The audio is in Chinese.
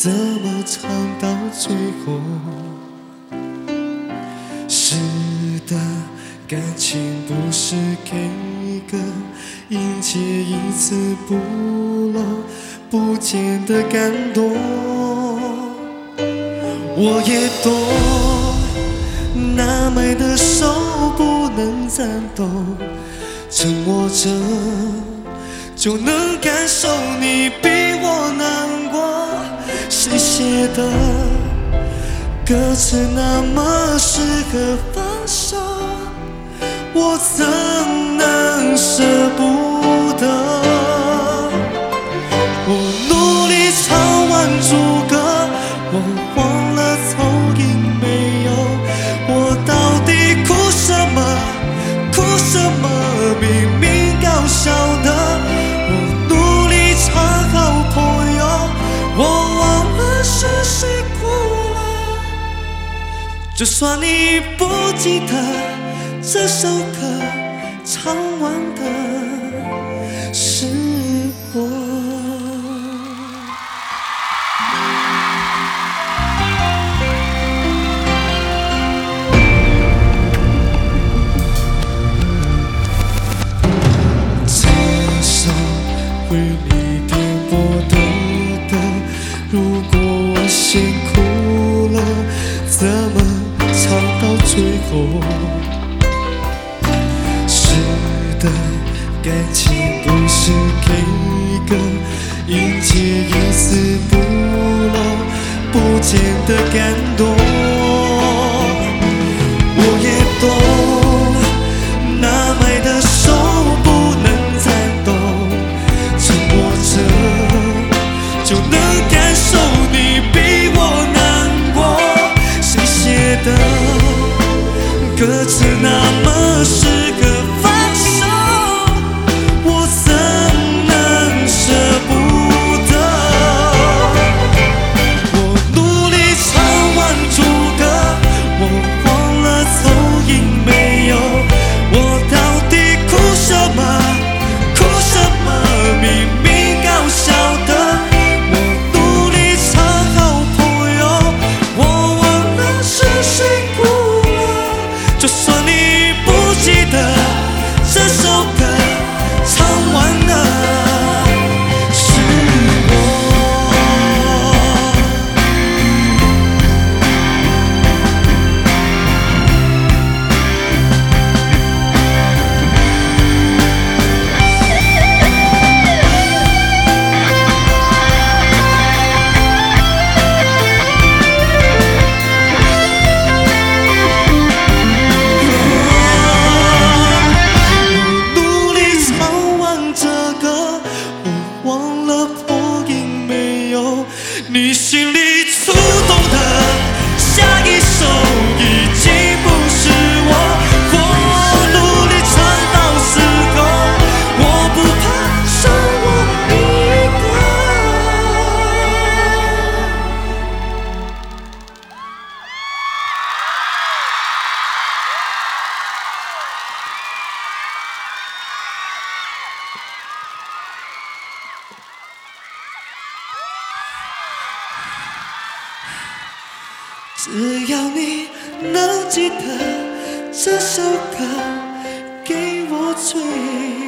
怎么唱到最后？是的，感情不是 K 歌，迎接一次不老不减的感动。我也懂，那美的手不能颤抖，沉默着就能感受你比我难过。谁写的歌词那么适合放手，我怎能舍不得？我努力唱完主歌，我忘了头音没有，我到底哭什么？哭什么？明明搞笑的，我努力唱好朋友，我忘了是谁哭了。就算你不记得这首歌，唱完的是我。为你颠簸抖抖，如果我先哭了，怎么唱到最后？是的，感情不是 K 歌，迎接一次不老不减的感动。我也懂，那美的手不能颤抖，就能感受你比我难过。谁写的歌词那么适合放手，我怎能舍不得？我努力唱完主歌，我忘了走音没有，我到底哭什么？哭什么？明明搞笑的。就算你不记得这首歌，唱完的是我。你心里触动的下一首已经不是我，我努力唱到死后，我不怕剩我一只要你能记得这首歌，给我追。